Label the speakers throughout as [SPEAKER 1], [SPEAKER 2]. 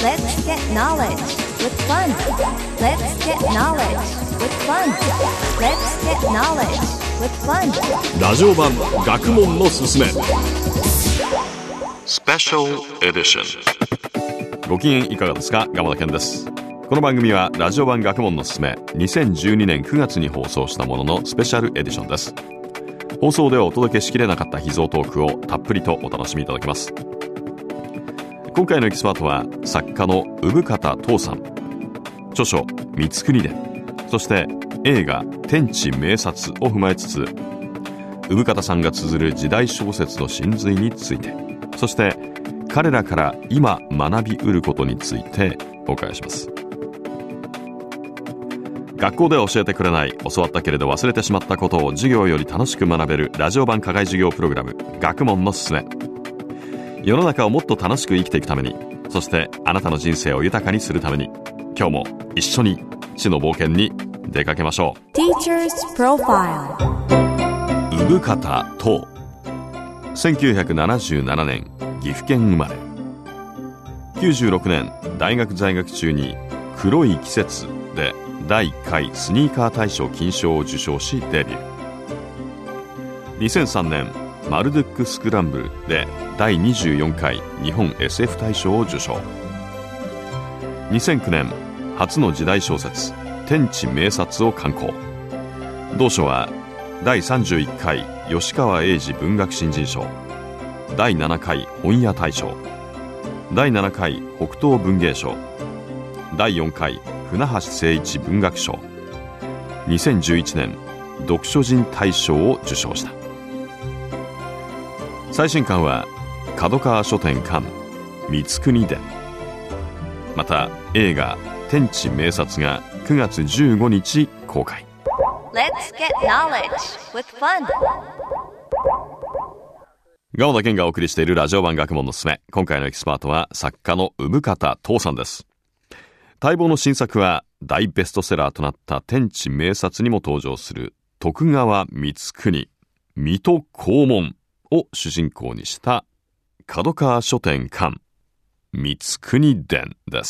[SPEAKER 1] Let's get knowledge with fun. Let's get knowledge with fun. Let's get knowledge with fun.
[SPEAKER 2] ラジオ版学問のすすめスペシャルエディション。ご機嫌いかがですか？鎌田健です。この番組はラジオ版学問のすすめ2012年9月に放送したもののスペシャルエディションです。放送ではお届けしきれなかった秘蔵トークをたっぷりとお楽しみいただけます。今回のエキスパートは作家の生方斗さん。著書光国伝、そして映画天地明察を踏まえつつ、生方さんが綴る時代小説の真髄について、そして彼らから今学びうることについてお伺いします。学校では教えてくれない、教わったけれど忘れてしまったことを授業より楽しく学べるラジオ版課外授業プログラム、学問のすすめ。世の中をもっと楽しく生きていくために、そしてあなたの人生を豊かにするために、今日も一緒に知の冒険に出かけましょう。
[SPEAKER 1] Teacher's Profile。
[SPEAKER 2] 生方斗、1977年岐阜県生まれ。96年大学在学中に黒い季節で第1回スニーカー大賞金賞を受賞しデビュー。2003年マルドゥックスクランブルで第24回日本 SF 大賞を受賞。2009年初の時代小説天地明察を刊行。同書は第31回吉川英治文学新人賞、第7回本屋大賞、第7回北東文芸賞、第4回船橋誠一文学賞、2011年読書人大賞を受賞した。最新刊は角川書店巻光国伝。また映画天地明察が9月15日公開。
[SPEAKER 1] Let's get knowledge with fun。
[SPEAKER 2] 鎌田健がお送りしているラジオ版学問のすすめ。今回のエキスパートは作家の生方斗さんです。待望の新作は大ベストセラーとなった天地明察にも登場する徳川光圀水戸黄門を主人公にした角川書店巻光国伝です。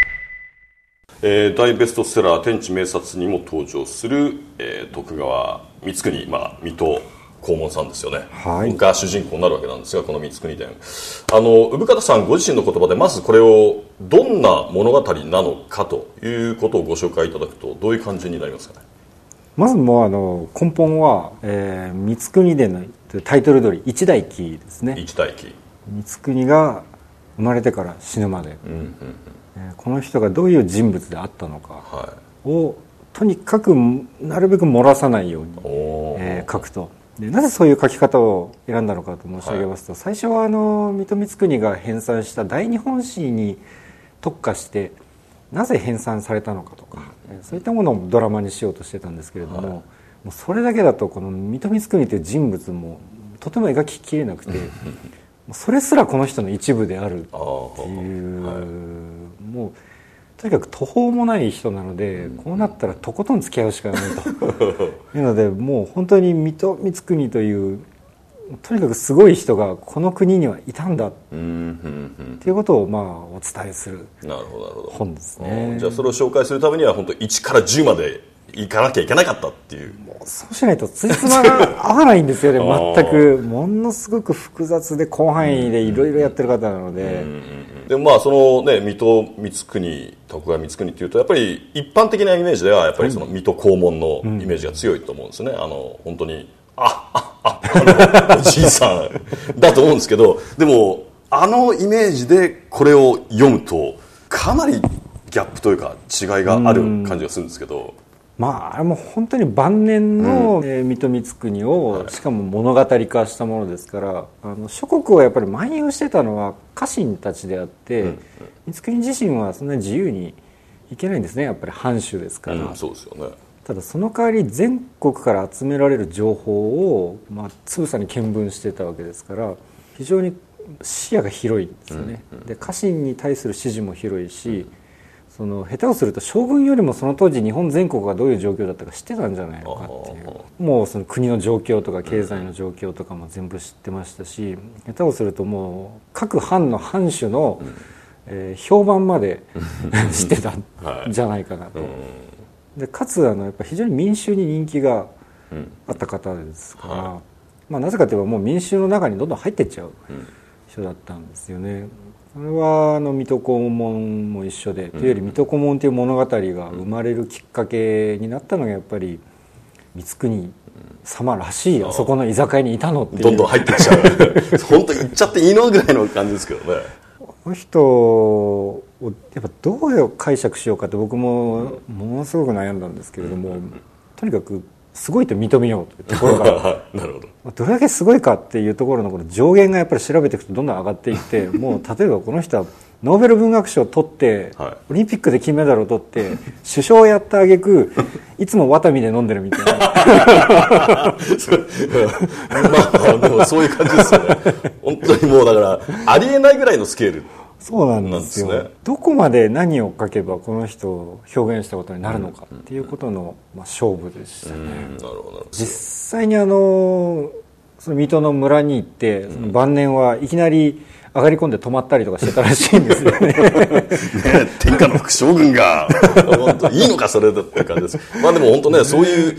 [SPEAKER 2] 大ベストセラー天地明察にも登場する、徳川光圀、水戸黄門さんですよね、はい、が主人公になるわけなんですが、この光国伝、生方さんご自身の言葉でまずこれをどんな物語なのかということをご紹介いただくとどういう感じになりますかね。
[SPEAKER 3] まずもう根本は、光国伝のタイトル通り一代記ですね。
[SPEAKER 2] 一代記、
[SPEAKER 3] 光国が生まれてから死ぬまで、この人がどういう人物であったのかを、とにかくなるべく漏らさないように、書くと。でなぜそういう書き方を選んだのかと申し上げますと、最初は水戸光圀が編纂した大日本史に特化してなぜ編纂されたのかとか、そういったものをドラマにしようとしてたんですけれども、もうそれだけだとこの水戸光圀という人物もとても描ききれなくてそれすらこの人の一部であるっていう、もうとにかく途方もない人なので、こうなったらとことん付き合うしかないというので、もう本当に水戸光圀というとにかくすごい人がこの国にはいたんだっていうことをお伝えする本ですね。
[SPEAKER 2] じゃあそれを紹介するためには本当1から10まで行かなきゃいけなかったっていう。
[SPEAKER 3] もうそうしないとついつまが合わないんですよね全く。ものすごく複雑で広範囲でいろいろやってる方なので、
[SPEAKER 2] でもそのね、水戸光圀、徳川光圀っていうとやっぱり一般的なイメージではやっぱりその水戸黄門のイメージが強いと思うんですね。本当におじいさんだと思うんですけど、でもイメージでこれを読むとかなりギャップというか違いがある感じがするんですけど、
[SPEAKER 3] あれも本当に晩年の水戸光圀をしかも物語化したものですから、諸国をやっぱり漫遊してたのは家臣たちであって、光圀自身はそんなに自由にいけないんですね。やっぱり藩主ですから、
[SPEAKER 2] そうですよね。
[SPEAKER 3] ただその代わり全国から集められる情報をつぶさに見聞してたわけですから、非常に視野が広いんですよね。で家臣に対する指示も広いし、下手をすると将軍よりもその当時日本全国がどういう状況だったか知ってたんじゃないのかっていう、もうその国の状況とか経済の状況とかも全部知ってましたし、下手をするともう各藩の藩主の評判まで知ってたんじゃないかなと、でかつやっぱ非常に民衆に人気があった方ですから、なぜかといえばもう民衆の中にどんどん入っていっちゃう人だったんですよね。それは水戸黄門も一緒で、というより水戸黄門という物語が生まれるきっかけになったのがやっぱり光圀様らしいあそこの居酒屋にいたのっていう、
[SPEAKER 2] どんどん入ってきちゃう本当に行っちゃっていいのぐらいの感じですけどね。
[SPEAKER 3] この人をやっぱどう解釈しようかって僕もものすごく悩んだんですけれども、とにかくすごいと認めようというところが
[SPEAKER 2] なるほど。
[SPEAKER 3] どれだけすごいかっていうところのこの上限がやっぱり調べていくとどんどん上がっていってもう例えばこの人はノーベル文学賞を取って、オリンピックで金メダルを取って首相をやった挙句いつもワタミで飲んでるみたいなま
[SPEAKER 2] あでもそういう感じですよね。本当にもうだからありえないぐらいのスケール。
[SPEAKER 3] そうなんですよ、ね、どこまで何を書けばこの人を表現したことになるのかっていうことの、勝負でしたね。
[SPEAKER 2] なるほど。
[SPEAKER 3] 実際にその水戸の村に行ってその晩年はいきなり上がり込んで泊まったりとかしてたらしいんですよね
[SPEAKER 2] 天下の副将軍が本当いいのかそれだって感じです。でも本当ね、そういう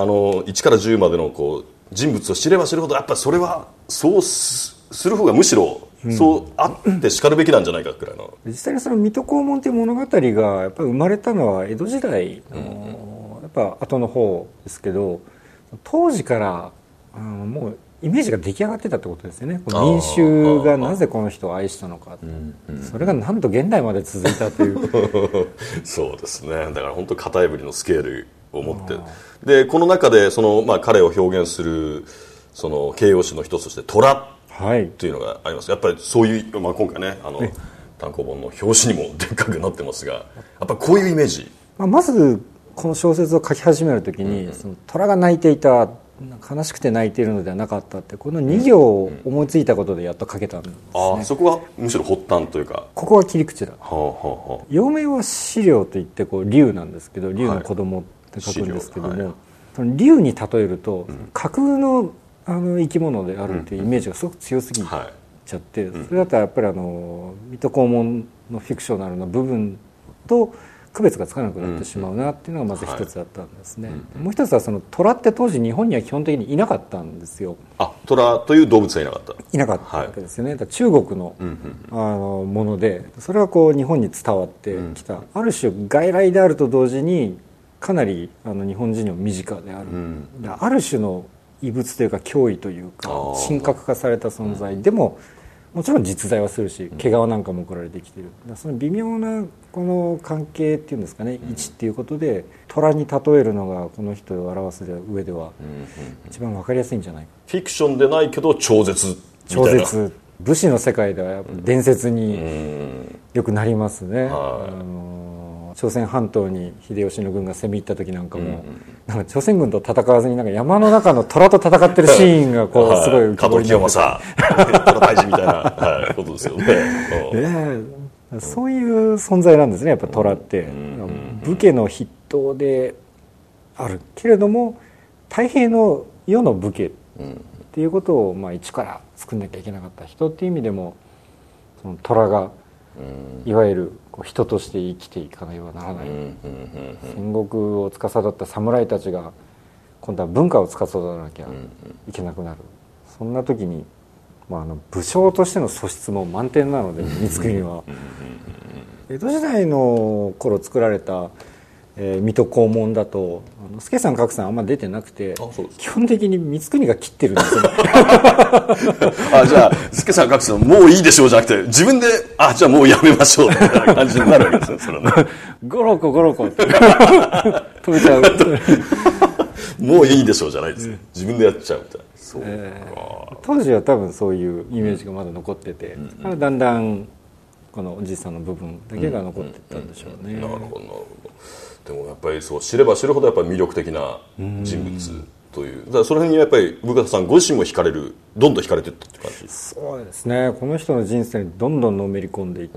[SPEAKER 2] 1から10までのこう人物を知れば知るほどやっぱりそれはそうする方がむしろそうあってしかるべきなんじゃないかくらいの、
[SPEAKER 3] 実際にその水戸黄門という物語がやっぱり生まれたのは江戸時代のやっぱ後の方ですけど、当時からもうイメージが出来上がってたってことですよね。民衆がなぜこの人を愛したのか、それがなんと現代まで続いたという
[SPEAKER 2] そうですね。だから本当型破りのスケールを持って、でこの中でその、彼を表現するその形容詞の一つとして虎というのがあります。やっぱりそういう、今回ね単行本の表紙にもでっかくなってますが、やっぱりこういうイメージ、
[SPEAKER 3] まずこの小説を書き始めるときに、その虎が泣いていた、悲しくて泣いているのではなかったってこの2行を思いついたことでやっと書けたんですね。
[SPEAKER 2] そこはむしろ発端というか、
[SPEAKER 3] ここは切り口だ。幼名は資料といって龍なんですけど、龍の子供って書くんですけども、その龍に例えると架空の生き物であるというイメージがすごく強すぎちゃって、それだったらやっぱり水戸黄門のフィクショナルの部分と区別がつかなくなってしまうなっていうのがまず一つだったんですね。もう一つはその虎って当時日本には基本的にいなかったんですよ。
[SPEAKER 2] 虎という動物はいなかった。
[SPEAKER 3] いなかったわけですよね。中国のもので、それはこう日本に伝わってきた、ある種外来であると同時にかなり日本人にも身近である、ある種の異物というか脅威というか神格化された存在でも、もちろん実在はするし毛皮なんかも送られてきている。その微妙なこの関係っていうんですかね、位置っていうことで虎に例えるのがこの人を表す上では一番分かりやすいんじゃないか。
[SPEAKER 2] フィクションでないけど超絶みたいな。
[SPEAKER 3] 超絶、武士の世界ではやっぱ伝説によくなりますね。朝鮮半島に秀吉の軍が攻め入った時なんかも、なんか朝鮮軍と戦わずになんか山の中の虎と戦ってるシーンがこうすごい浮き彫りになって、
[SPEAKER 2] 加藤清正虎退治みたいな、ことですよね。
[SPEAKER 3] そういう存在なんですね、やっぱ虎って。武家の筆頭であるけれども太平の世の武家っていうことを一から作んなきゃいけなかった人っていう意味でも、その虎がいわゆる人として生きていかなければならない、戦国を司った侍たちが今度は文化を司らなきゃいけなくなる。そんな時に、武将としての素質も満点なので光圀は江戸時代の頃作られた水戸黄門だと助さん格さんあんま出てなくて、基本的に光圀が切ってるんですよ
[SPEAKER 2] じゃあ助さん格さんもういいでしょうじゃなくて、自分でじゃあもうやめましょうみたいな感じになるわけですよ。それね
[SPEAKER 3] ゴロコゴロコって止めちゃう
[SPEAKER 2] もういいでしょうじゃないですね、自分でやっちゃうみたいな。
[SPEAKER 3] 当時は多分そういうイメージがまだ残ってて、だんだんこのおじいさんの部分だけが残っていったんでしょうね。
[SPEAKER 2] なるほどなるほど。でもやっぱりそう知れば知るほどやっぱり魅力的な人物という、だからその辺にやっぱり生方さんご自身もどんどん惹かれていったって感じ。
[SPEAKER 3] そうですね、この人の人生にどんどんのめり込んでいって、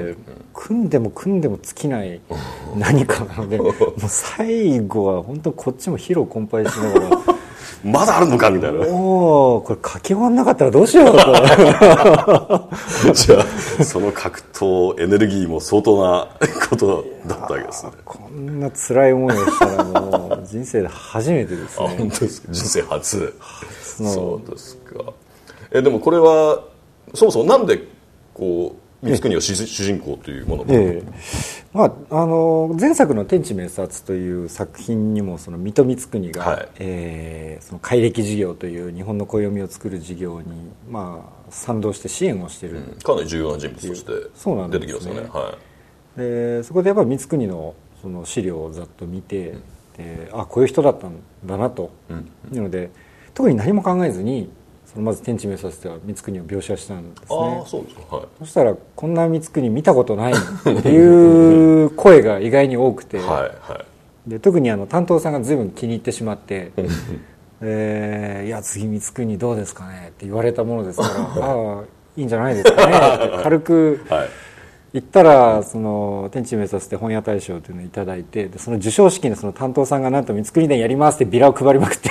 [SPEAKER 3] 組んでも尽きない何かなのでもう最後は本当こっちも疲労困憊しながら
[SPEAKER 2] まだあるのかみたいな。
[SPEAKER 3] おお、これ書き終わんなかったらどうしようと
[SPEAKER 2] じゃあその格闘エネルギーも相当なことだったわけですね。
[SPEAKER 3] こんな辛い思いをしたらもう人生で初めてですね。
[SPEAKER 2] 本当ですか。人生初。そうですか。でもこれはそもそもなんでこう光圀を主人公というものを、
[SPEAKER 3] 前作の「天地明察」という作品にもその水戸光圀が、はい、その改暦事業という日本の暦を作る事業に、賛同して支援をしている、
[SPEAKER 2] かなり重要な人物として出てきますよね。
[SPEAKER 3] でそこでやっぱり光圀のその資料をざっと見て、こういう人だったんだなと、いうので特に何も考えずにまず天地明察では光圀を描写したんですね。
[SPEAKER 2] そうですか。はい、
[SPEAKER 3] そしたらこんな光圀見たことないっていう声が意外に多くて、で特に担当さんが随分気に入ってしまっていや次光圀どうですかねって言われたものですからああいいんじゃないですかねって軽く言ったら、その天地明察で本屋大賞というのをいただいて、でその授賞式のその担当さんがなんと光圀伝やりますってビラを配りまくって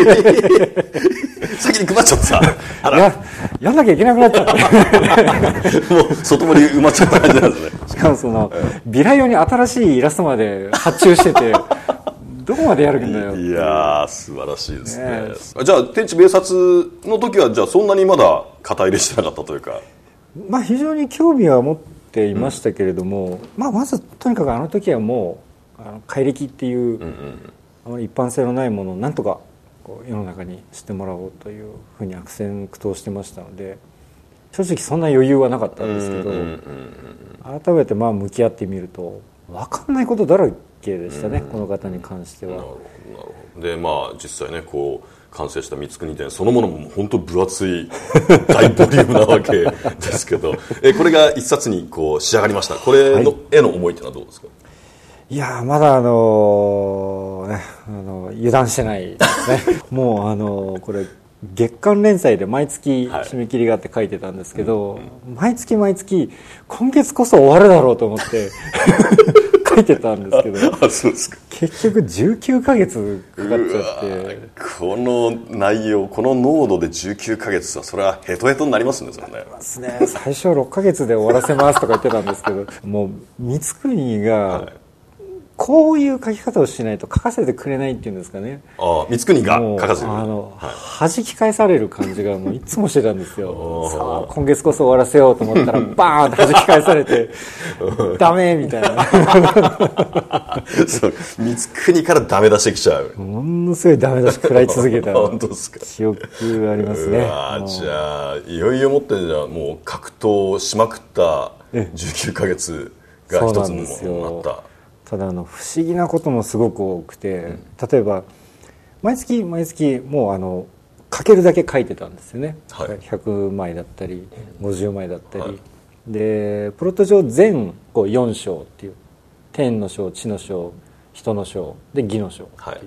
[SPEAKER 2] 先に配っちゃってさ
[SPEAKER 3] やんなきゃいけなくなっちゃって
[SPEAKER 2] もう外堀埋まっちゃった感じなんですね。
[SPEAKER 3] しかもそのビラ用に新しいイラストまで発注しててどこまでやるんだよって。
[SPEAKER 2] いやー素晴らしいですね。じゃあ天地明察の時はじゃあそんなにまだ肩入れしてなかったというか、
[SPEAKER 3] 非常に興味は持っていましたけれども、まずとにかくあの時はもう改暦っていう、あまり一般性のないものをなんとかこう世の中に知ってもらおうというふうに悪戦苦闘してましたので、正直そんな余裕はなかったんですけど、改めて向き合ってみると分かんないことだらけでしたね、この方に関しては。なるほ
[SPEAKER 2] ど。で実際ねこう完成した光圀伝そのものも本当分厚い大ボリュームなわけですけどこれが一冊にこう仕上がりました。これの絵の思いってのはどうですか？
[SPEAKER 3] いやまだ油断してないですねもうこれ月刊連載で毎月締め切りがあって書いてたんですけど、毎月今月こそ終わるだろうと思って書いてたんですけど
[SPEAKER 2] そうですか。
[SPEAKER 3] 結局19ヶ月かかっちゃって、
[SPEAKER 2] この内容この濃度で19ヶ月はそれはヘトヘトになりますね。それね
[SPEAKER 3] 最初6ヶ月で終わらせますとか言ってたんですけどもう光圀が、こういう書き方をしないと書かせてくれないっていうんですかね。
[SPEAKER 2] 光圀が書かせてくれる。
[SPEAKER 3] 弾き返される感じがもういつもしてたんですよさあ今月こそ終わらせようと思ったらバーンと弾き返されてダメみたいな
[SPEAKER 2] そう光圀からダメ出してきちゃう。
[SPEAKER 3] ものすごいダメ出し食らい続けた
[SPEAKER 2] 本当ですか。
[SPEAKER 3] 記憶ありますね。
[SPEAKER 2] じゃあいよいよもってじゃあもう格闘しまくった19ヶ月が一つのものになった。
[SPEAKER 3] ただ不思議なこともすごく多くて、例えば毎月もう書けるだけ書いてたんですよね、100枚だったり50枚だったり、でプロット上全4章っていう天の章地の章人の章で義の章っていう、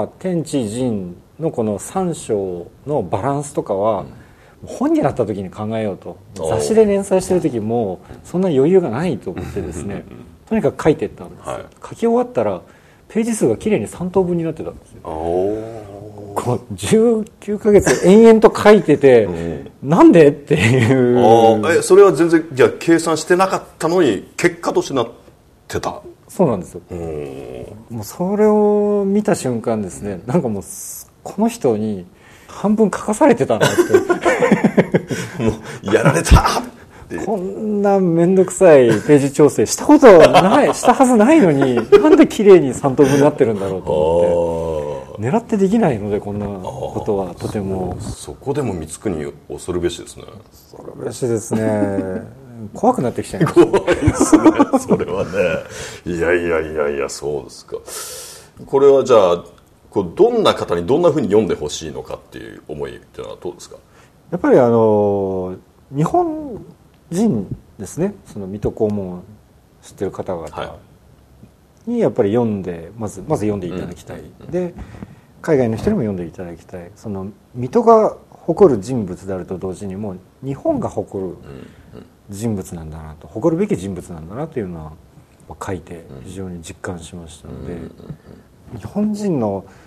[SPEAKER 3] 天地人のこの3章のバランスとかは、本になった時に考えようと雑誌で連載してる時もそんな余裕がないと思ってですねとにかく書いていったんですよ、書き終わったらページ数がきれいに3等分になってたんですよ。こう19ヶ月延々と書いててなんでっていう
[SPEAKER 2] それは全然じゃあ計算してなかったのに結果としてなってた。
[SPEAKER 3] そうなんですよ。もうそれを見た瞬間ですね、なんかもうこの人に半分書かされてたなって
[SPEAKER 2] もうやられた
[SPEAKER 3] こんな面倒くさいページ調整したことないしたはずないのになんで綺麗に3等分になってるんだろうと思って狙ってできないのでこんなことはとても。
[SPEAKER 2] そこでも光圀恐るべしですね。
[SPEAKER 3] 恐るべしですね怖くなってきちゃいました。
[SPEAKER 2] 怖いですねそれはね。いやそうですか。これはじゃあどんな方にどんなふうに読んでほしいのかっていう思いっていうのはどうですか？
[SPEAKER 3] やっぱり日本人ですね、その水戸黄門を知ってる方々にやっぱりまず読んでいただきたい、で海外の人にも読んでいただきたい。その水戸が誇る人物であると同時にも日本が誇る人物なんだなと、誇るべき人物なんだなというのは書いて非常に実感しましたので、日本人の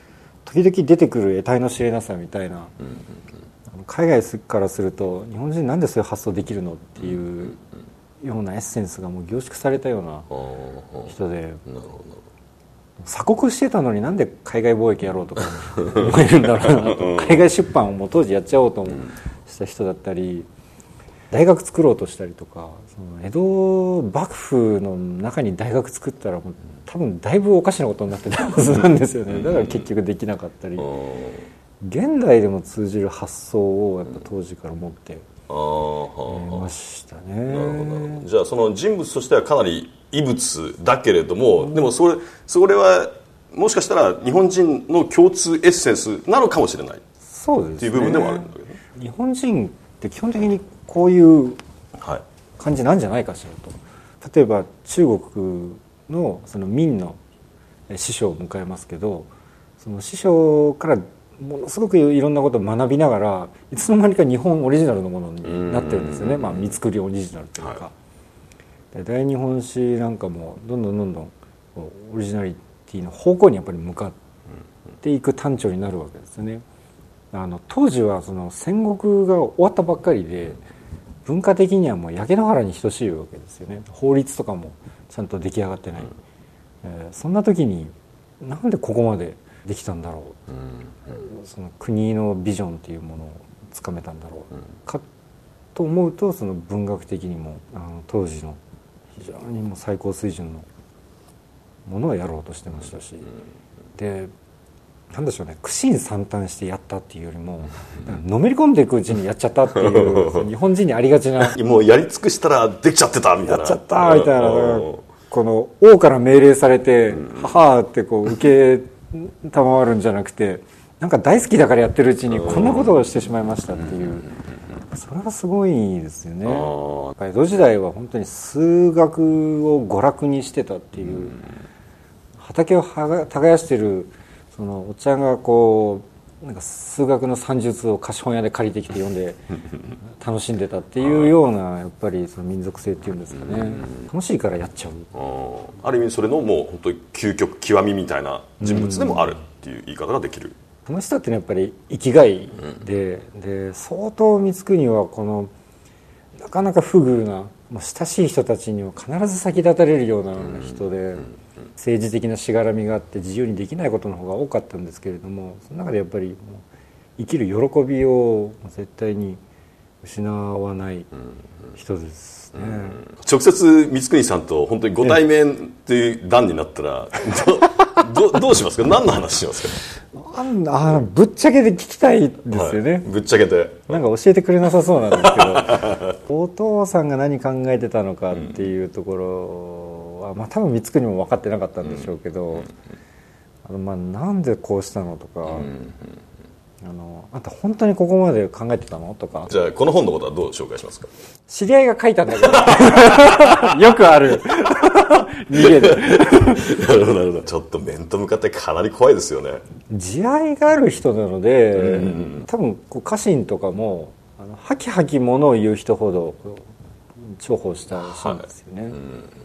[SPEAKER 3] 時々出てくる得体の知れなさみたいな、海外からすると日本人なんでそういう発想できるのっていうようなエッセンスがもう凝縮されたような人で、鎖国してたのになんで海外貿易やろうとか思えるんだろうなと海外出版をもう当時やっちゃおうとした人だったり、大学作ろうとしたりとか、その江戸幕府の中に大学作ったらもう多分だいぶおかしなことになってたはずなんですよね。だから結局できなかったり、現代でも通じる発想をやっぱ当時から持っていましたね。
[SPEAKER 2] なるほど。じゃあその人物としてはかなり異物だけれども、でもそれはもしかしたら日本人の共通エッセンスなのかもしれない。
[SPEAKER 3] そうですね。
[SPEAKER 2] っていう部分でもあるんだけど、
[SPEAKER 3] 日本人って基本的にこういう感じなんじゃないかしらと。例えば中国のその明の師匠を迎えますけど、その師匠からものすごくいろんなことを学びながら、いつの間にか日本オリジナルのものになってるんですよね。三つくりオリジナルというか、大日本史なんかもどんどんオリジナリティの方向にやっぱり向かっていく端緒になるわけですよね。当時はその戦国が終わったばっかりで、文化的にはもう焼け野原に等しいわけですよね。法律とかもちゃんと出来上がってない、そんな時になんでここまでできたんだろう、その国のビジョンっていうものをつかめたんだろうかと思うと、その文学的にも当時の非常にもう最高水準のものをやろうとしてましたし、でなんでしょうね、苦心惨憺してやったっていうよりものめり込んでいくうちにやっちゃったっていう日本人にありがちな
[SPEAKER 2] もうやり尽くしたらできちゃってたみたいな、
[SPEAKER 3] やっちゃったみたいな、この王から命令されてはーってこう受け賜るんじゃなくて、なんか大好きだからやってるうちにこんなことをしてしまいましたっていう、それはすごいですよね。江戸時代は本当に数学を娯楽にしてたっていう、畑を耕してるそのおっちゃんがこうなんか数学の算術を貸本屋で借りてきて読んで楽しんでたっていうような、やっぱりその民族性っていうんですかね、楽しいからやっちゃう。
[SPEAKER 2] ある意味それのもう本当に究極極みみたいな人物でもあるっていう言い方ができる。
[SPEAKER 3] この人ってやっぱり生きがいで、相当光圀はこのなかなか不遇なもう親しい人たちには必ず先立たれるような人で、政治的なしがらみがあって自由にできないことの方が多かったんですけれども、その中でやっぱりもう生きる喜びを絶対に失わない人ですね。
[SPEAKER 2] 直接光圀さんと本当にご対面っていう段になったらどうしますか？何の話しますか？
[SPEAKER 3] ぶっちゃけて聞きたいですよね、
[SPEAKER 2] ぶっちゃけて
[SPEAKER 3] なんか教えてくれなさそうなんですけどお父さんが何考えてたのかっていうところは、多分光圀も分かってなかったんでしょうけど、なんでこうしたのとか、あんた本当にここまで考えてたのとか。
[SPEAKER 2] じゃあこの本のことはどう紹介しますか？
[SPEAKER 3] 知り合いが書いたんだけどよくある逃げで
[SPEAKER 2] なるほどちょっと面と向かってかなり怖いですよね。
[SPEAKER 3] 慈愛がある人なので、多分こう家臣とかもハキハキものを言う人ほど重宝したらしいんですよね、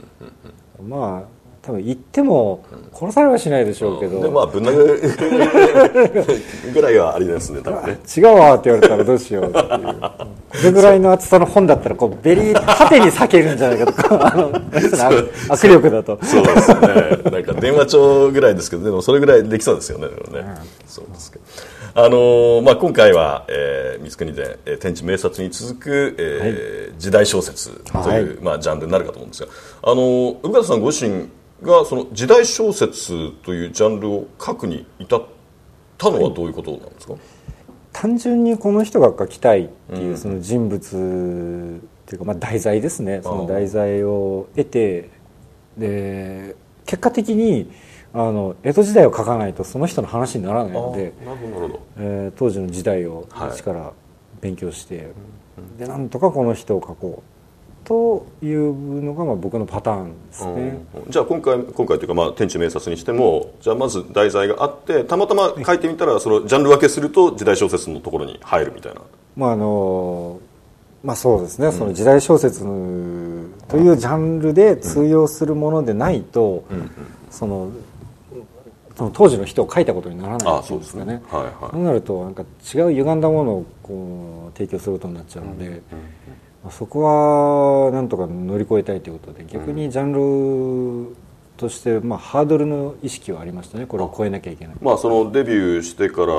[SPEAKER 3] 多分言っても殺されはしないでしょうけど、
[SPEAKER 2] でぶん殴るぐらいはありですね多分ね。
[SPEAKER 3] 違うわって言われたらどうしようっていうこれぐらいの厚さの本だったらこうベリー縦に裂けるんじゃないかとか握力だと
[SPEAKER 2] そうですね。なんか電話帳ぐらいですけど、でもそれぐらいできそうですよね。そうですけど今回は、光圀で天地明察に続く、時代小説という、ジャンルになるかと思うんですが、生方さんご自身がその時代小説というジャンルを書くに至ったのはどういうことなんですか？
[SPEAKER 3] 単純にこの人が書きたいっていうその人物っていうか、題材ですね。その題材を得て、で結果的に江戸時代を書かないとその人の話にならないので、当時の時代を一から勉強して、でなんとかこの人を書こうというのが僕のパターンですね。
[SPEAKER 2] じゃあ今回というか、天地明察にしても、じゃあまず題材があってたまたま書いてみたらそのジャンル分けすると時代小説のところに入るみたいな。
[SPEAKER 3] そうですね、その時代小説というジャンルで通用するものでないと、そのその当時の人を書いたことにならないっていうんですかね。そうなるとなんか違う歪んだものをこう提供することになっちゃうので、そこはなんとか乗り越えたいということで、逆にジャンルとして、ハードルの意識はありましたね。これを超えなきゃいけない。
[SPEAKER 2] そのデビューしてから、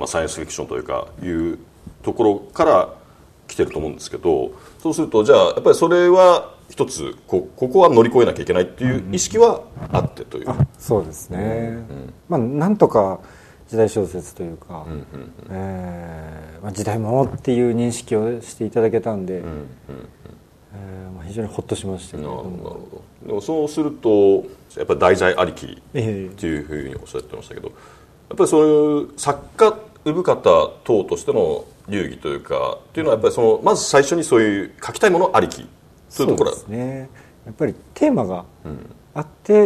[SPEAKER 2] サイエンスフィクションというかいうところから来てると思うんですけど、そうするとじゃあやっぱりそれは一つここは乗り越えなきゃいけないっていう意識はあってという、
[SPEAKER 3] そうですね、なんとか時代小説というか、時代物っていう認識をしていただけたんで、非常にホッとしましたけれども。なるほ
[SPEAKER 2] ど。でもそうするとやっぱり題材ありきっていうふうにおっしゃってましたけど、やっぱりそういう作家生方等としての流儀というかっていうのはやっぱりまず最初にそういう書きたいものありきそういうところ
[SPEAKER 3] ですね。やっぱりテーマがあって、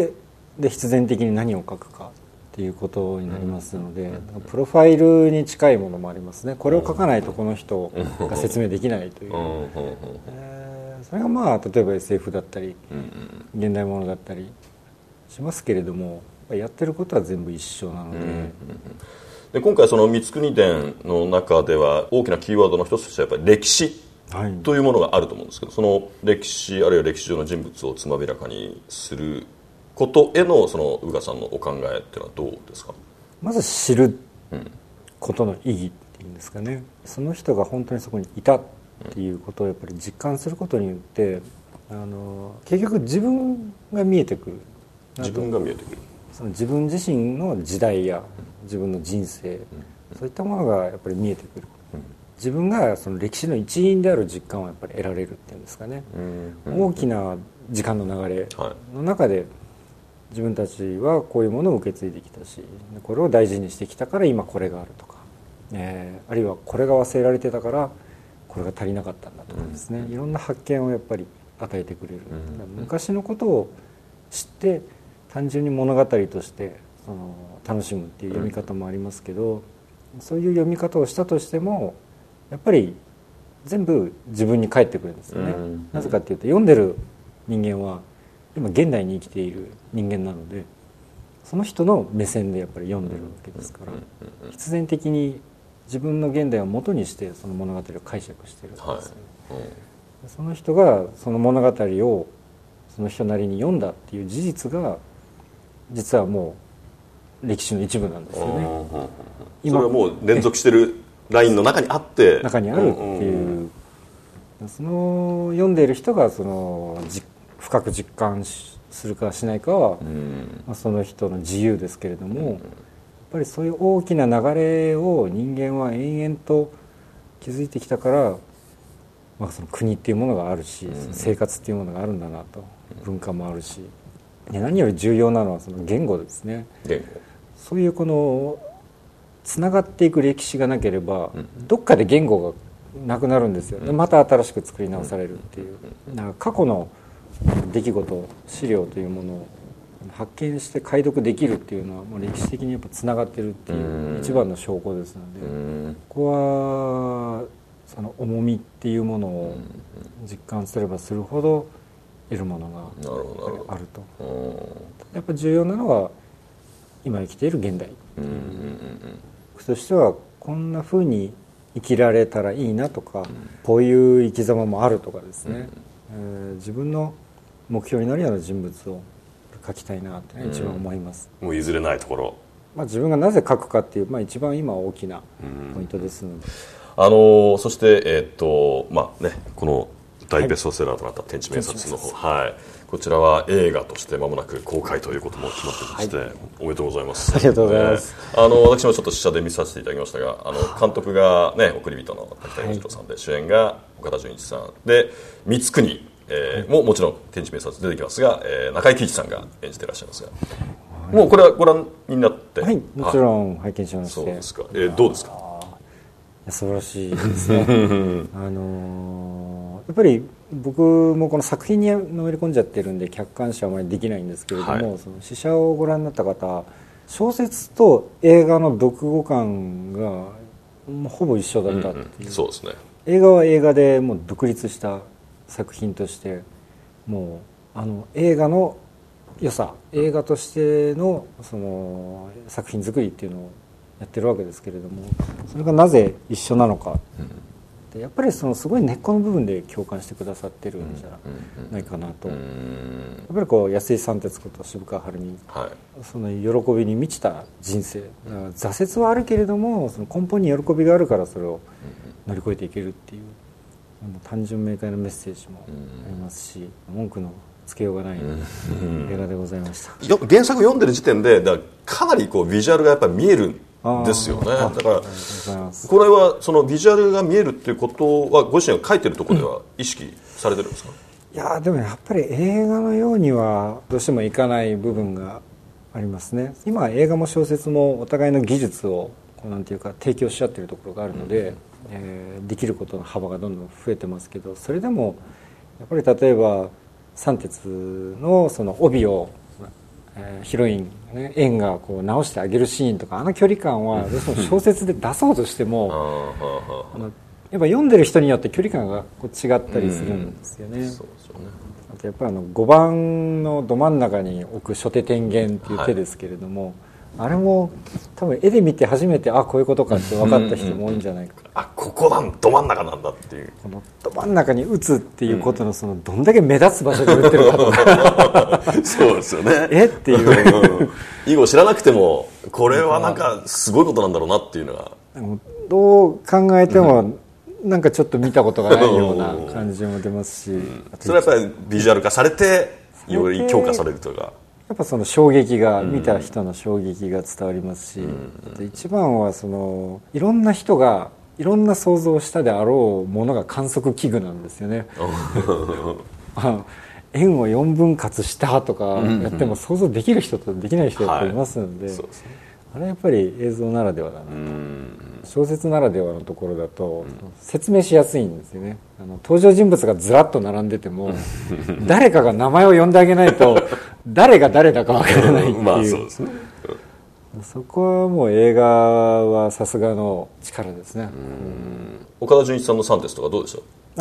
[SPEAKER 3] で必然的に何を書くかっていうことになりますので、プロファイルに近いものもありますね。これを書かないとこの人が説明できないという、それが例えば SF だったり、現代ものだったりしますけれども、やってることは全部一緒なので、
[SPEAKER 2] で今回その光圀伝の中では大きなキーワードの一つとしてはやっぱり歴史というものがあると思うんですけど、その歴史あるいは歴史上の人物をつまびらかにすることへのその宇賀さんのお考えっていうのはどうですか？
[SPEAKER 3] まず知ることの意義っていうんですかね。その人が本当にそこにいたっていうことをやっぱり実感することによって、結局自分が見えてくる。
[SPEAKER 2] 自分が見えてくる。
[SPEAKER 3] その自分自身の時代や自分の人生、そういったものがやっぱり見えてくる。自分がその歴史の一員である実感をやっぱり得られるっていうんですかね。大きな時間の流れの中で自分たちはこういうものを受け継いできたし、これを大事にしてきたから今これがあるとか、あるいはこれが忘れられてたからこれが足りなかったんだとかですね、いろんな発見をやっぱり与えてくれる。昔のことを知って単純に物語として楽しむっていう読み方もありますけど、そういう読み方をしたとしてもやっぱり全部自分に返ってくるんですよね。なぜかっていうと、読んでる人間は今現代に生きている人間なので、その人の目線でやっぱり読んでるわけですから、必然的に自分の現代を元にしてその物語を解釈してるんですよね。その人がその物語をその人なりに読んだっていう事実が実はもう歴史の一部なんですよね。
[SPEAKER 2] それはもう連続してるラインの中にあって
[SPEAKER 3] 中にあるっていう、その読んでいる人が深く実感するかしないかは、その人の自由ですけれども、やっぱりそういう大きな流れを人間は延々と築いてきたから、その国っていうものがあるし、生活っていうものがあるんだなと、文化もあるし、何より重要なのはその言語ですね。そういうつながっていく歴史がなければ、どっかで言語がなくなるんですよ。でまた新しく作り直されるっていう、過去の出来事、資料というものを発見して解読できるっていうのはもう歴史的にやっぱつながってるっていう一番の証拠ですので、ここはその重みっていうものを実感すればするほど得るものがあると。やっぱ重要なのは今生きている現代としては、こんな風に生きられたらいいなとか、こういう生き様もあるとかですね、自分の目標になるような人物を書きたいなと一番思います。
[SPEAKER 2] もう譲れないところ、
[SPEAKER 3] 自分がなぜ書くかっていう、一番今大きなポイントですので、
[SPEAKER 2] そしてこの大ベストセラーとなった天地名察の方、こちらは映画として間もなく公開ということも決まってまして、おめでとうございます。
[SPEAKER 3] ありがとうございます。
[SPEAKER 2] 私もちょっと試写で見させていただきましたが、監督が送り人の滝田洋次郎さんで、主演が岡田准一さんで、光圀もちろん天地名察出てきますが、中井貴一さんが演じていらっしゃいますが、もうこれはご覧になって？
[SPEAKER 3] もちろん拝見しまして。
[SPEAKER 2] そうですか。どうですか？
[SPEAKER 3] 素晴らしいですね。やっぱり僕もこの作品にのめり込んじゃってるんで客観視はあまりできないんですけれども、その試写をご覧になった方、小説と映画の読後感がほぼ一緒だったっていう。
[SPEAKER 2] そうですね。
[SPEAKER 3] 映画は映画でもう独立した作品として、もう映画の良さ、映画としてのその作品作りっていうのをやってるわけですけれども、それがなぜ一緒なのか、でやっぱりそのすごい根っこの部分で共感してくださってるんじゃないかなと。やっぱりこう安井三徹子と渋川晴美、その喜びに満ちた人生、挫折はあるけれどもその根本に喜びがあるからそれを乗り越えていけるっていう単純明快なメッセージもありますし、文句のつけようがない映画でございました。
[SPEAKER 2] 原作読んでる時点でかなりこうビジュアルがやっぱり見えるんですよね。だからこれはそのビジュアルが見えるっていうことはご自身が書いてるところでは意識されてるんですか？
[SPEAKER 3] いやでもやっぱり映画のようにはどうしてもいかない部分がありますね。今映画も小説もお互いの技術をこうなんていうか提供し合っているところがあるので、できることの幅がどんどん増えてますけど、それでもやっぱり例えば三徹のその帯を、ヒロインね縁がこう直してあげるシーンとか、あの距離感はどうしても小説で出そうとしてもやっぱ読んでる人によって距離感がこう違ったりするんですよね。あとやっぱり5番のど真ん中に置く初手天元っていう手ですけれども、あれも多分絵で見て初めてこういうことかって分かった人も多いんじゃないか。
[SPEAKER 2] ここど真ん中なんだっていう、
[SPEAKER 3] このど真ん中に打つっていうことのそのどんだけ目立つ場所で打ってるかとか
[SPEAKER 2] そうですよね。
[SPEAKER 3] っていう
[SPEAKER 2] 以後知らなくてもこれはなんかすごいことなんだろうなっていうのが
[SPEAKER 3] どう考えてもなんかちょっと見たことがないような感じも出ますし、
[SPEAKER 2] それはやっぱりビジュアル化されてより強化されるというか、
[SPEAKER 3] やっぱその衝撃が、見た人の衝撃が伝わりますし、一番はそのいろんな人がいろんな想像をしたであろうものが観測器具なんですよね。円を4分割したとかやっても想像できる人とできない人がいますので、あれはやっぱり映像ならではだなと。小説ならではのところだと説明しやすいんですよね。登場人物がずらっと並んでても誰かが名前を呼んであげないと誰が誰だかわからないっていうそこはもう映画はさすがの力ですね。
[SPEAKER 2] 岡田准一さんの3ですとかどうでした？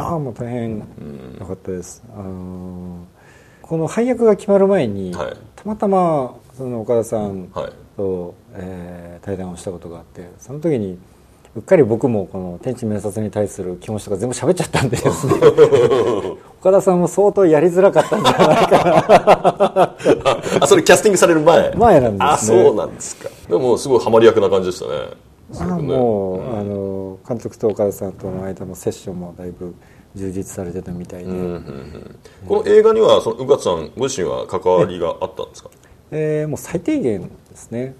[SPEAKER 3] もう大変良かったです。この配役が決まる前に、たまたまその岡田さんと、対談をしたことがあって、その時にうっかり僕もこの天地明察に対する気持ちとか全部喋っちゃったんでですね岡田さんも相当やりづらかったんじゃないかな
[SPEAKER 2] それキャスティングされる前
[SPEAKER 3] なんですね。
[SPEAKER 2] そうなんですか。でもすごいハマり役な感じでしたね。
[SPEAKER 3] もう監督と岡田さんとの間のセッションもだいぶ充実されてたみたいで、
[SPEAKER 2] この映画にはその宇勝さんご自身は関わりがあったんですか？
[SPEAKER 3] もう最低限ですね。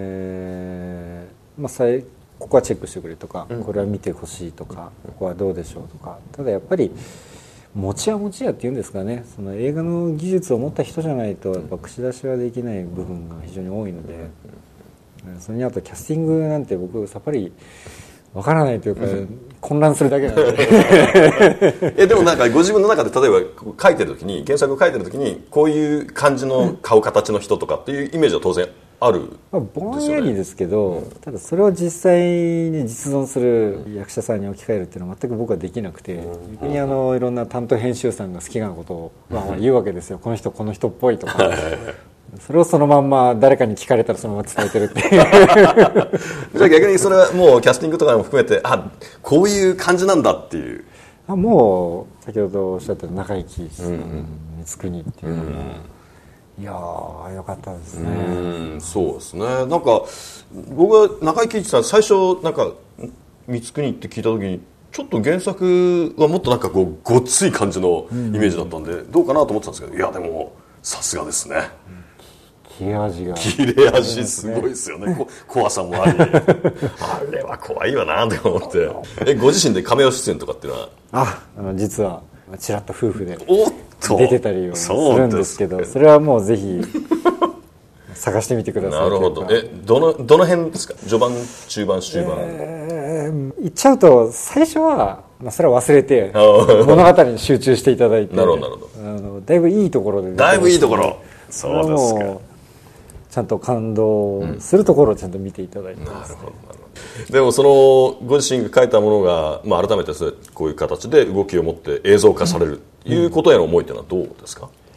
[SPEAKER 3] ここはチェックしてくれとか、これは見てほしいとか、ここはどうでしょうとか。ただやっぱり持ちやっていうんですかね、その映画の技術を持った人じゃないとやっぱ口出しはできない部分が非常に多いので、それにあとキャスティングなんて僕さっぱりわからないというか、混乱するだけなので
[SPEAKER 2] でもなんかご自分の中で例えば書いてる時に原作を書いてる時にこういう感じの顔形の人とかっていうイメージは当然あるんですよね。
[SPEAKER 3] ぼんやりですけど、ただそれを実際に実存する役者さんに置き換えるっていうのは全く僕はできなくて、逆にいろんな担当編集さんが好きなことを言うわけですよ。この人っぽいとかそれをそのまんま誰かに聞かれたらそのまま伝えてるっていうじ
[SPEAKER 2] ゃあ逆にそれはもうキャスティングとかも含めてこういう感じなんだっていう。も
[SPEAKER 3] う先ほどおっしゃった中井貴一さん、光圀っていうのも、いやー良かったですね。
[SPEAKER 2] そうですね。なんか僕は中井貴一さん最初なんか光圀って聞いた時にちょっと原作はもっとなんかこうごっつい感じのイメージだったんで、どうかなと思ってたんですけど、いやでもさすがですね。切れ味すごいですよね。怖さもありあれは怖いわなと思ってご自身でカメオ出演とかっていうのは
[SPEAKER 3] 実はちらっと夫婦で出てたりはするんですけど、それはもうぜひ探してみてください。
[SPEAKER 2] なるほど。どの辺ですか？序盤、中盤、終盤。
[SPEAKER 3] 言っちゃうと最初はそれは忘れて物語に集中していただいて、
[SPEAKER 2] なるほど
[SPEAKER 3] だいぶいいところで
[SPEAKER 2] だいぶいいところ。そうですか。
[SPEAKER 3] ちゃんと感動するところをちゃんと見ていただいてます、ね。なるほ
[SPEAKER 2] ど。でもそのご自身が書いたものが、改めてこういう形で動きを持って映像化されるということへの思いというのはどうですか？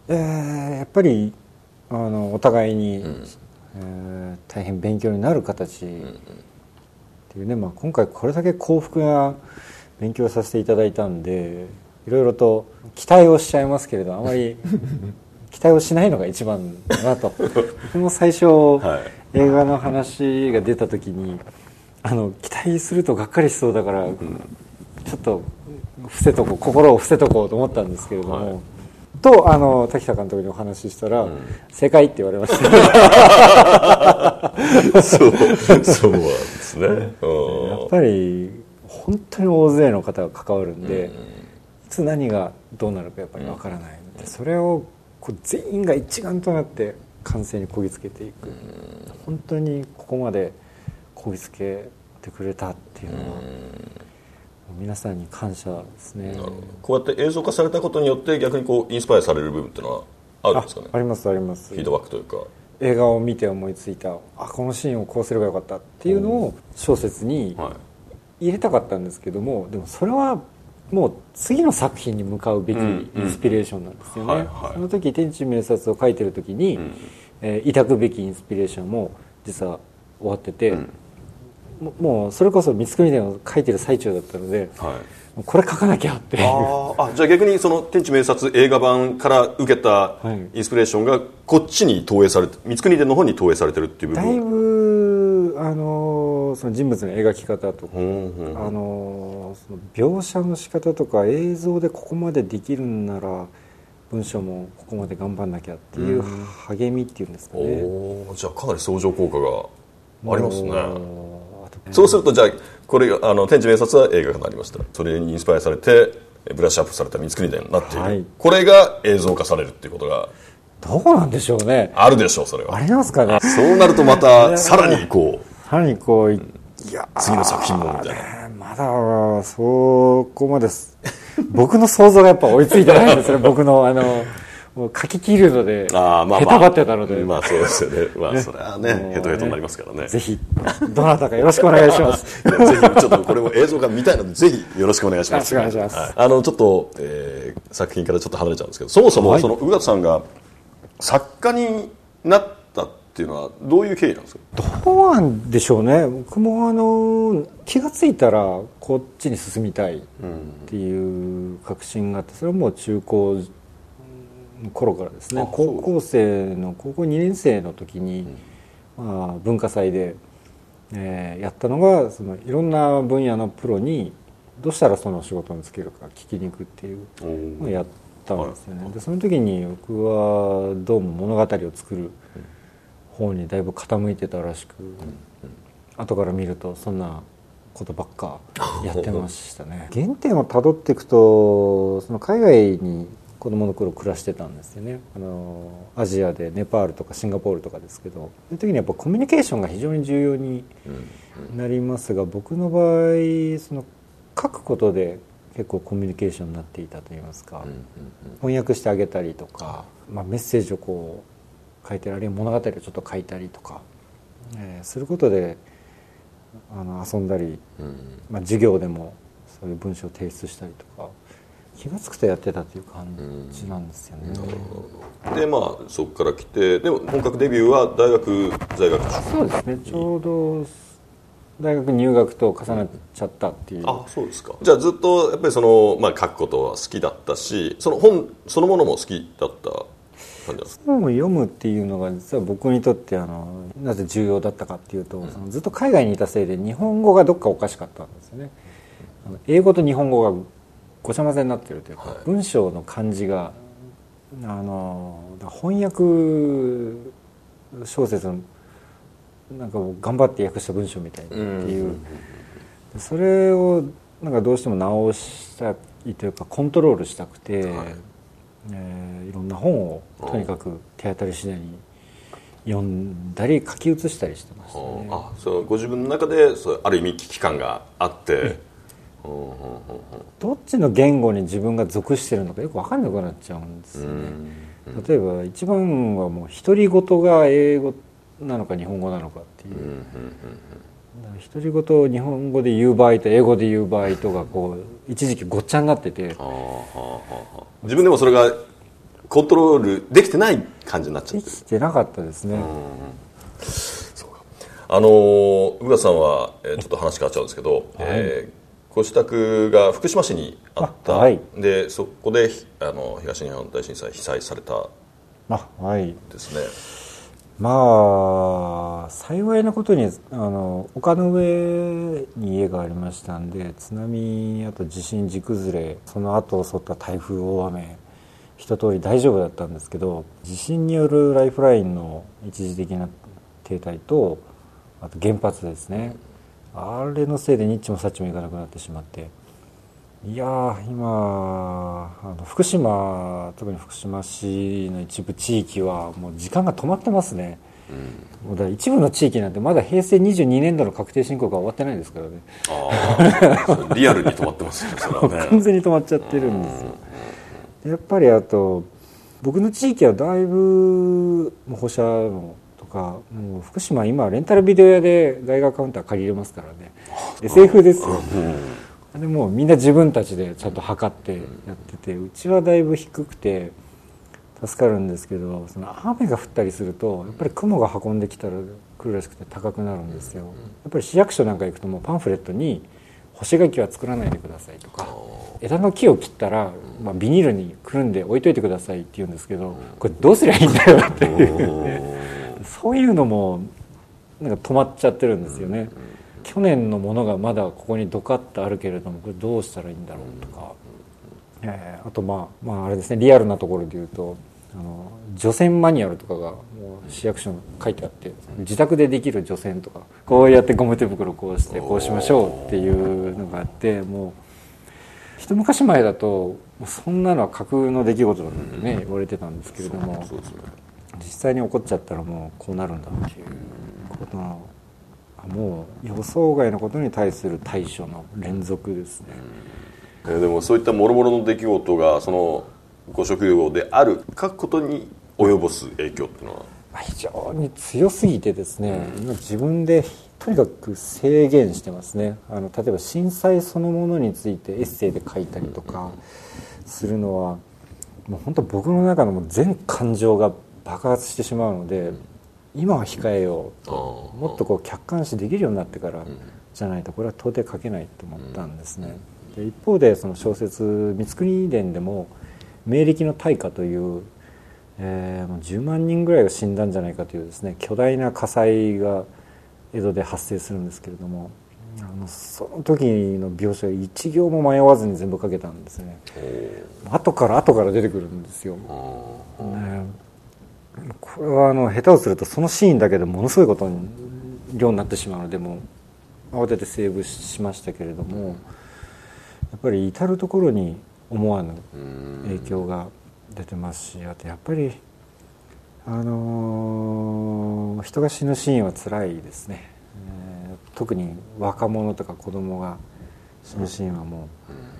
[SPEAKER 3] やっぱりお互いに、大変勉強になる形っていうね、今回これだけ幸福な勉強させていただいたんで、いろいろと期待をしちゃいますけれど、あまり期待をしないのが一番だなと僕も最初、映画の話が出た時に期待するとがっかりしそうだから、ちょっと心を伏せとこうと思ったんですけれども、と滝田監督にお話ししたら、正解って言われました
[SPEAKER 2] そうなんですね。
[SPEAKER 3] やっぱり本当に大勢の方が関わるんで、いつ何がどうなるかやっぱりわからないので、それを全員が一丸となって完成にこぎつけていく、本当にここまでこぎつけてくれたっていうのは、皆さんに感謝ですね。
[SPEAKER 2] こうやって映像化されたことによって逆にインスパイアされる部分っていうのはあるんですかね。
[SPEAKER 3] ありますあります。
[SPEAKER 2] フィードバックというか、
[SPEAKER 3] 映画を見て思いついたこのシーンをこうすればよかったっていうのを小説に入れたかったんですけども、でもそれはもう次の作品に向かうべきインスピレーションなんですよね。その時天地明察を書いてる時に、抱くべきインスピレーションも実は終わってて、もうそれこそ光圀伝を書いてる最中だったので、これ書かなきゃっていう。
[SPEAKER 2] じゃあ逆にその天地明察映画版から受けたインスピレーションがこっちに投影されて、光圀伝の方に投影されてるっていう部分。
[SPEAKER 3] だいぶその人物の描き方とか、その描写の仕方とか、映像でここまでできるんなら文章もここまで頑張んなきゃっていう励みっていうんですかね。
[SPEAKER 2] じゃあかなり相乗効果がありますね。そうするとじゃあこれ天地明察は映画化になりました。それにインスパイアされてブラッシュアップされた光圀伝になっている、これが映像化されるっていうことが
[SPEAKER 3] どうなんでしょうね。
[SPEAKER 2] あるでしょう。それは
[SPEAKER 3] ありますかね。
[SPEAKER 2] そうなるとまたさらに
[SPEAKER 3] いや
[SPEAKER 2] 次の作品もみたいな。
[SPEAKER 3] まだそこまで僕の想像がやっぱ追いついてないんですね。僕のもう書き切るので下手ばってたので、
[SPEAKER 2] そうですよね。それはねヘトヘトになりますからね。
[SPEAKER 3] ぜひどなたかよろしくお願いします。
[SPEAKER 2] ぜひちょっとこれも映像が見たいのでぜひよろしくお願いします。
[SPEAKER 3] よろしくお願いします。
[SPEAKER 2] ちょっと、作品からちょっと離れちゃうんですけど、そもそもその宇形さんが作家になったっていうのはどういう経緯なんですか。
[SPEAKER 3] どうなんでしょうね。僕も気がついたらこっちに進みたいっていう確信があって、それはもう中高の頃からですね。高校2年生の時に、文化祭で、やったのがいろんな分野のプロにどうしたらその仕事に就けるか聞きに行くっていうのをやったんですよね。でその時に僕はどうも物語を作る方にだいぶ傾いてたらしく、後から見るとそんなことばっかやってましたね。原点をたどっていくと、その海外に子供の頃暮らしてたんですよね。アジアでネパールとかシンガポールとかですけど、その時にやっぱコミュニケーションが非常に重要になりますが、僕の場合その書くことで結構コミュニケーションになっていたといいますか、翻訳してあげたりとか、メッセージを書いてる、あるいは物語をちょっと書いたりとか、することで遊んだり、授業でもそういう文章を提出したりとか、気が付くとやってたという感じなんですよね。
[SPEAKER 2] でそこから来て、でも本格デビューは大学在学中。
[SPEAKER 3] そうですね。ちょうど大学入学と重なっちゃったっていう。
[SPEAKER 2] そうですか。じゃあずっとやっぱり書くことは好きだったし、その本そのものも好きだった感じなんですか。
[SPEAKER 3] 本を読むっていうのが実は僕にとってなぜ重要だったかっていうと、ずっと海外にいたせいで日本語がどっかおかしかったんですよね。英語と日本語がごちゃ混ぜになってるというか、文章の漢字が翻訳小説のなんか頑張って訳した文章みたいっていう、それをどうしても直したいというかコントロールしたくて、いろんな本をとにかく手当たり次第に読んだり書き写したりしてましたね。
[SPEAKER 2] ご自分の中である意味危機感があって、
[SPEAKER 3] どっちの言語に自分が属してるのかよく分かんなくなっちゃうんですよね。例えば一番はもう独り言が英語なのか日本語なのかっていう、独り言を日本語で言う場合と英語で言う場合とが一時期ごっちゃになってて、
[SPEAKER 2] 自分でもそれがコントロールできてない感じになっちゃって
[SPEAKER 3] できてなかったですね。
[SPEAKER 2] そうか。宇賀さんはちょっと話変わっちゃうんですけど、ご自宅が福島市にあった、
[SPEAKER 3] はい、
[SPEAKER 2] でそこで東日本大震災被災されたですね。
[SPEAKER 3] まあ幸いなことに丘の上に家がありましたんで、津波、あと地震、地崩れ、その後襲った台風、大雨、一通り大丈夫だったんですけど、地震によるライフラインの一時的な停滞と、あと原発ですね、あれのせいでニッチもサッチもいかなくなってしまって、いやー、今福島、特に福島市の一部地域はもう時間が止まってますね。もうだから一部の地域なんてまだ平成22年度の確定申告が終わってないですからね。
[SPEAKER 2] リアルに止まってますね。それはね
[SPEAKER 3] 完全に止まっちゃってるんですよ。やっぱりあと僕の地域はだいぶ放射能とか、もう福島今レンタルビデオ屋でガイガーカウンター借りれますからね。SF ですよ。でもみんな自分たちでちゃんと測ってやってて、うちはだいぶ低くて助かるんですけど、その雨が降ったりするとやっぱり雲が運んできたら来るらしくて高くなるんですよ。やっぱり市役所なんか行くともうパンフレットに干し柿は作らないでくださいとか、枝の木を切ったら、ビニールにくるんで置いといてくださいって言うんですけど、これどうすりゃいいんだよっていうそういうのもなんか止まっちゃってるんですよね。去年のものがまだここにドカッとあるけれども、これどうしたらいいんだろうとか、あとあれですね、リアルなところで言うと除染マニュアルとかがもう市役所に書いてあって、自宅でできる除染とか、こうやってゴム手袋こうしてこうしましょうっていうのがあって、もう一昔前だとそんなのは架空の出来事だってね言われてたんですけれども、実際に起こっちゃったらもうこうなるんだっていうことの、もう予想外のことに対する対処の連続ですね。
[SPEAKER 2] でもそういった諸々の出来事がそのご職業である書くことに及ぼす影響っていうのは
[SPEAKER 3] 非常に強すぎてですね、今自分でとにかく制限してますね。例えば震災そのものについてエッセイで書いたりとかするのは、もう本当僕の中のもう全感情が爆発してしまうので、今は控えようと、もっとこう客観視できるようになってからじゃないとこれは到底書けないと思ったんですね。で一方でその小説「光圀伝」でも明暦の大火という、10万人ぐらいが死んだんじゃないかというですね、巨大な火災が江戸で発生するんですけれども、その時の描写が一行も迷わずに全部書けたんですね。後から出てくるんですよ。これは下手をするとそのシーンだけでものすごいことに量になってしまうので、もう慌ててセーブしましたけれども、やっぱり至る所に思わぬ影響が出てますし、あとやっぱり人が死ぬシーンは辛いですね。特に若者とか子供が死ぬシーンはも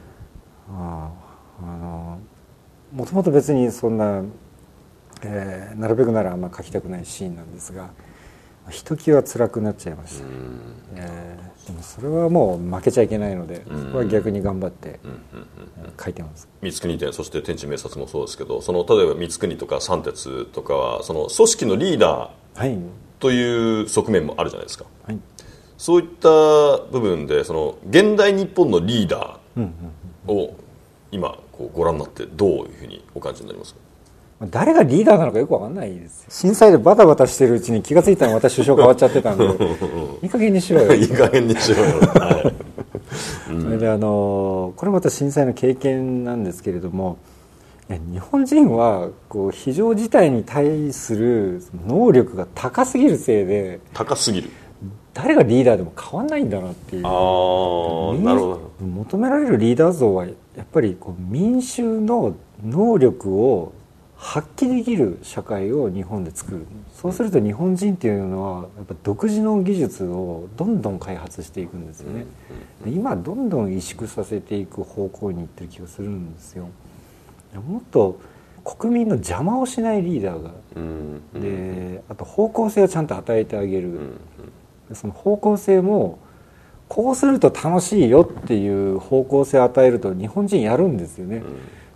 [SPEAKER 3] うもともと別にそんな、なるべくならあんま書きたくないシーンなんですが、ひときわ辛くなっちゃいました。でもそれはもう負けちゃいけないので、そこは逆に頑張って書いてます。
[SPEAKER 2] 光圀伝、そして天地明察もそうですけど、その例えば光圀とか三鉄とかはその組織のリーダーという側面もあるじゃないですか、はい、そういった部分でその現代日本のリーダーを今こうご覧になってどういうふうにお感じになりますか？
[SPEAKER 3] 誰がリーダーなのかよく分かんないですよ。震災でバタバタしてるうちに気がついたらまた首相変わっちゃってたんでいい加減にしろよ
[SPEAKER 2] いい加減にしろよ、はい
[SPEAKER 3] それでこれまた震災の経験なんですけれども、日本人はこう非常事態に対する能力が高すぎるせいで、
[SPEAKER 2] 高すぎる、
[SPEAKER 3] 誰がリーダーでも変わんないんだなっていう。
[SPEAKER 2] なるほど。
[SPEAKER 3] 求められるリーダー像はやっぱりこう民衆の能力を発揮できる社会を日本で作る。そうすると日本人っていうのはやっぱ独自の技術をどんどん開発していくんですよね。今どんどん萎縮させていく方向にいってる気がするんですよ。もっと国民の邪魔をしないリーダーが、であと方向性をちゃんと与えてあげる。その方向性もこうすると楽しいよっていう方向性を与えると日本人やるんですよね。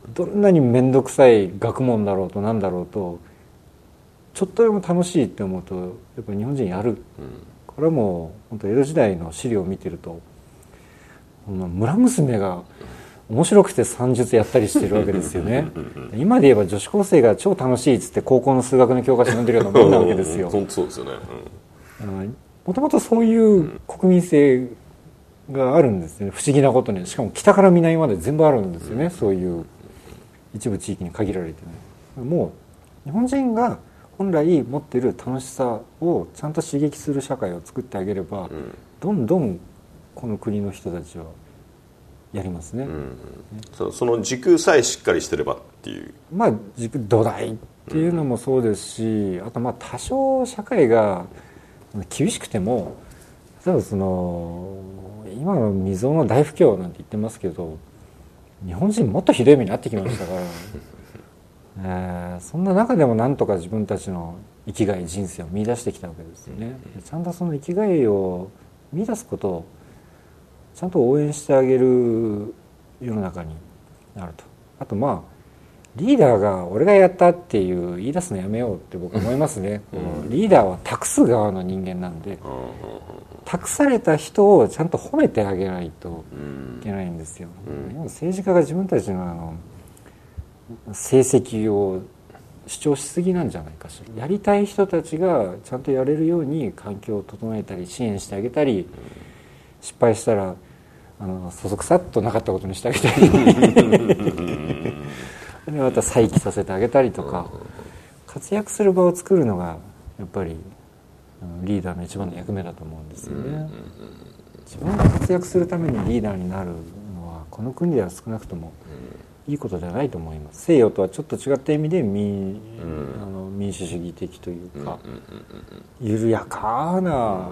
[SPEAKER 3] どんなに面倒くさい学問だろうとなんだろうとちょっとでも楽しいって思うとやっぱり日本人やる、これはもう本当江戸時代の資料を見てると村娘が面白くて算術やったりしてるわけですよね今で言えば女子高生が超楽しいっつって高校の数学の教科書読んでるようなもんなわけですよ
[SPEAKER 2] 本当そうですよね、
[SPEAKER 3] もともとそういう国民性があるんですね、不思議なことに。しかも北から南まで全部あるんですよね、そういう一部地域に限られてね。もう日本人が本来持っている楽しさをちゃんと刺激する社会を作ってあげれば、どんどんこの国の人たちはやりますね、
[SPEAKER 2] その軸さえしっかりしてればっていう、
[SPEAKER 3] まあ軸土台っていうのもそうですし、あとまあ多少社会が厳しくても、例えばその今の未曾有の大不況なんて言ってますけど、日本人もっとひどい目に遭ってきましたから、そんな中でもなんとか自分たちの生きがい人生を見出してきたわけですよね。ちゃんとその生きがいを見出すことをちゃんと応援してあげる世の中になると。あとまあリーダーが俺がやったっていう言い出すのやめようって僕は思いますね、リーダーは託す側の人間なんで、託された人をちゃんと褒めてあげないといけないんですよ、政治家が自分たちの成績を主張しすぎなんじゃないかしら。やりたい人たちがちゃんとやれるように環境を整えたり支援してあげたり、失敗したらそそくさっとなかったことにしてあげたりでまた再起させてあげたりとか、活躍する場を作るのがやっぱりリーダーの一番の役目だと思うんですよね。自分が活躍するためにリーダーになるのはこの国では少なくともいいことではないと思います。西洋とはちょっと違った意味で民主主義的というか、緩やかな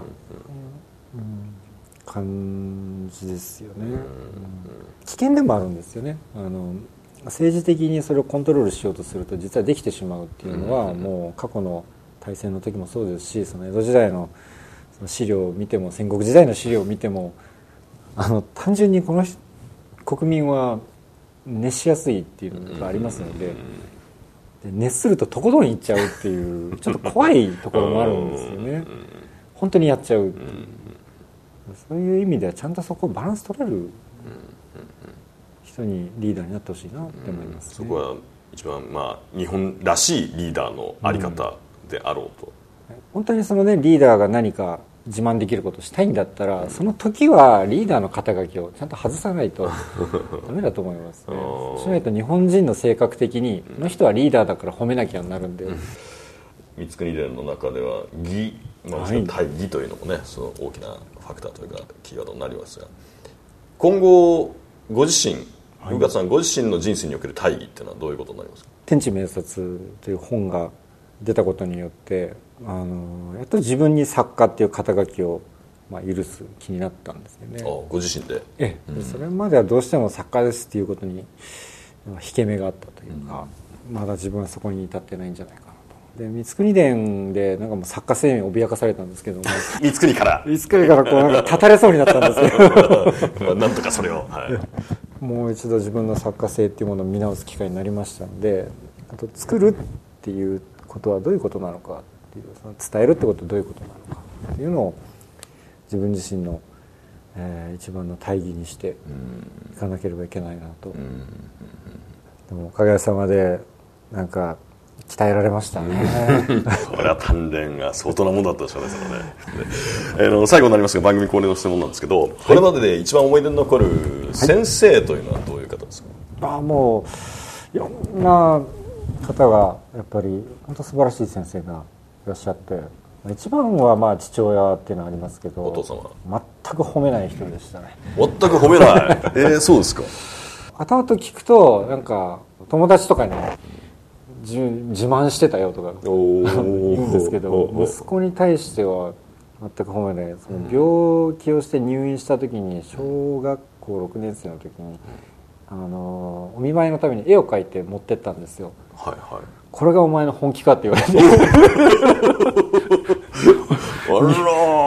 [SPEAKER 3] 感じですよね、危険でもあるんですよね。政治的にそれをコントロールしようとすると実はできてしまうっていうのは、もう過去の大戦の時もそうですし、その江戸時代のその資料を見ても戦国時代の資料を見ても単純にこの国民は熱しやすいっていうのがありますので、熱するととことんいっちゃうっていうちょっと怖いところもあるんですよね。本当にやっちゃう、そういう意味ではちゃんとそこをバランス取れる人にリーダーになってほしいなって思いますね。
[SPEAKER 2] そこは一番日本らしいリーダーのあり方であろうと、
[SPEAKER 3] 本当にそのねリーダーが何か自慢できることをしたいんだったら、その時はリーダーの肩書きをちゃんと外さないとダメだと思いますね。そうしないと日本人の性格的にこの人はリーダーだから褒めなきゃなるんで、
[SPEAKER 2] 三国伝の中では義、大義というのもね、その大きなファクターというかキーワードになりますが、今後ご自身古川さんご自身の人生における大義っていうのはどういうことになりますか？
[SPEAKER 3] 天地明察という本が出たことによってやっと自分に作家っていう肩書きを許す気になったんですよね。
[SPEAKER 2] ご自身で、
[SPEAKER 3] それまではどうしても作家ですっていうことに引け目があったというか、まだ自分はそこに至ってないんじゃないかなと。で三国伝でなんかもう作家生命を脅かされたんですけども
[SPEAKER 2] 三国から
[SPEAKER 3] こうなんか立たれそうになったんですけど
[SPEAKER 2] なんとかそれを、
[SPEAKER 3] もう一度自分の作家性っていうものを見直す機会になりましたので、あと作るっていうことはどういうことなのかっていう、その伝えるってことはどういうことなのかっていうのを自分自身の、一番の大義にしていかなければいけないなと。でもおかげさまでなんか鍛えられましたね
[SPEAKER 2] これは鍛錬が相当なものだったでしょうね。そのね最後になりますが、番組恒例の質問なんですけど、これまでで一番思い出に残る先生というのはどういう方ですか？
[SPEAKER 3] もういろんな方がやっぱり本当素晴らしい先生がいらっしゃって、一番は父親っていうのはありますけど、
[SPEAKER 2] お父様
[SPEAKER 3] 全く褒めない人でしたね。
[SPEAKER 2] 全く褒めないそうですか。
[SPEAKER 3] 後々聞くとなんか友達とかに自慢してたよとか言うんですけど、息子に対しては全く褒めない。その病気をして入院した時に小学校6年生の時にお見舞いのために絵を描いて持ってったんですよ。これがお前の本気かって言われて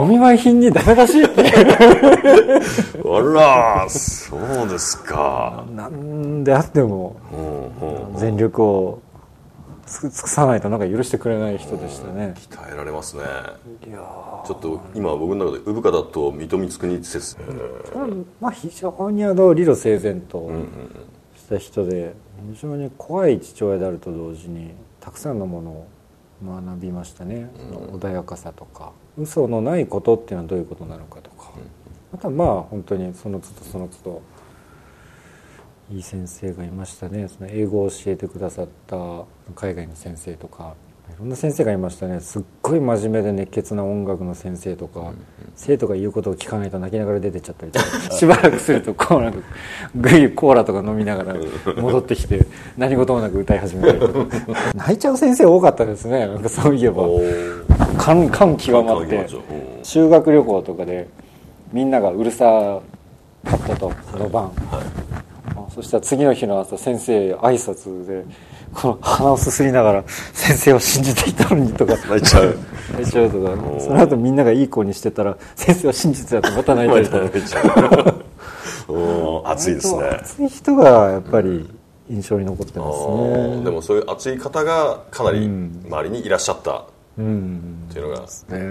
[SPEAKER 3] お見舞い品にダメ出しって
[SPEAKER 2] あら、そうですか。
[SPEAKER 3] なんであっても全力を尽くさないとなんか許してくれない人でしたね。
[SPEAKER 2] 鍛えられますね。
[SPEAKER 3] いや
[SPEAKER 2] ちょっと今僕の中で産方と水戸光圀説、
[SPEAKER 3] まあ非常に理路整然とした人で、非常に怖い父親であると同時にたくさんのものを学びましたね。その穏やかさとか嘘のないことっていうのはどういうことなのかとか、またまあ本当にその都度その都度いい先生がいましたね。その英語を教えてくださった海外の先生とかいろんな先生がいましたね。すっごい真面目で熱血な音楽の先生とか、生徒が言うことを聞かないと泣きながら出てっちゃったりとかしばらくするとこうなんかグイコーラとか飲みながら戻ってきて何事もなく歌い始めたりとか泣いちゃう先生多かったですね。なんかそういえば感極まって、修学旅行とかでみんながうるさかったと、その晩、そしたら次の日の朝先生挨拶でこの鼻をすすりながら先生を信じていたのにとか
[SPEAKER 2] 泣いちゃう
[SPEAKER 3] とか、その後みんながいい子にしてたら先生は真実だとまた泣いたりとか
[SPEAKER 2] 熱いですね。
[SPEAKER 3] 熱い人がやっぱり印象に残ってますね。
[SPEAKER 2] でもそういう熱い方がかなり周りにいらっしゃったっていうのが、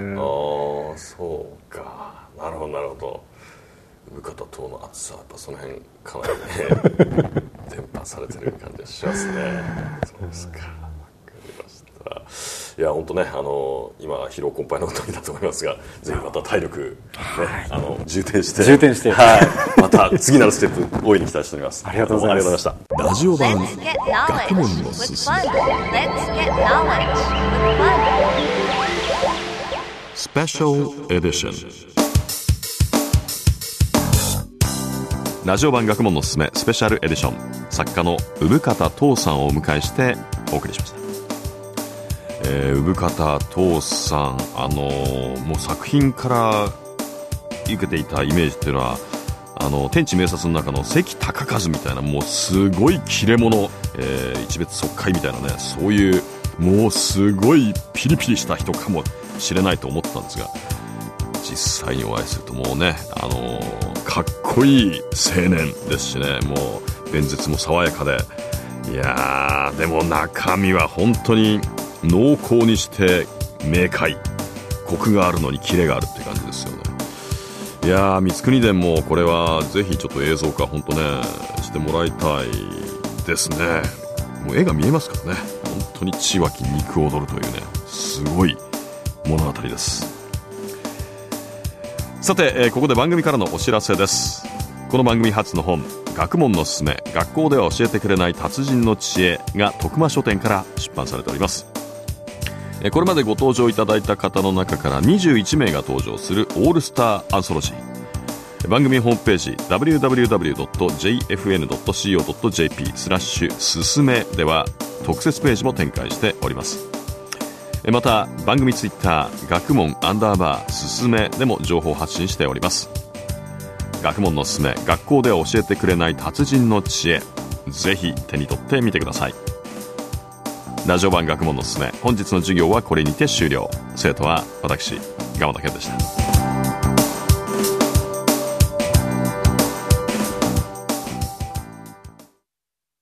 [SPEAKER 2] そうか、なるほどなるほど。産方等の厚さ、やっぱその辺かなりね伝播されてる感じがしますね。そうですか、わかりました。いや本当ね、今疲労困憊のことになって思いますが、ぜひまた体力、ね、充填して、はい、また次なるステップ大いに期待しております。
[SPEAKER 3] ありがとうございました。
[SPEAKER 2] ラジオ版学問のすすめスペシャルエディション。ラジオ版学問のすすめスペシャルエディション、作家の産方藤さんをお迎えしてお送りしました。産方藤さん、もう作品から受けていたイメージっていうのは天地明察の中の関高和みたいな、もうすごい切れ者、一別即会みたいなね、そういうもうすごいピリピリした人かもしれないと思ったんですが、実際にお会いするともうね、かっこいい青年ですしね、もう弁舌も爽やかで、いやーでも中身は本当に濃厚にして明快、コクがあるのにキレがあるって感じですよね。いやー光圀伝もこれはぜひちょっと映像化本当ねしてもらいたいですね。もう絵が見えますからね、本当に血湧き肉踊るというね、すごい物語です。さて、ここで番組からのお知らせです。この番組初の本、学問のすすめ、学校では教えてくれない達人の知恵が徳間書店から出版されております。これまでご登場いただいた方の中から21名が登場するオールスターアンソロジー。番組ホームページ www.jfn.co.jp すすめでは特設ページも展開しております。また番組ツイッター学問_すすめでも情報を発信しております。学問のすすめ、学校では教えてくれない達人の知恵、ぜひ手に取ってみてください。ラジオ版学問のすすめ、本日の授業はこれにて終了。生徒は私、鎌田健でした。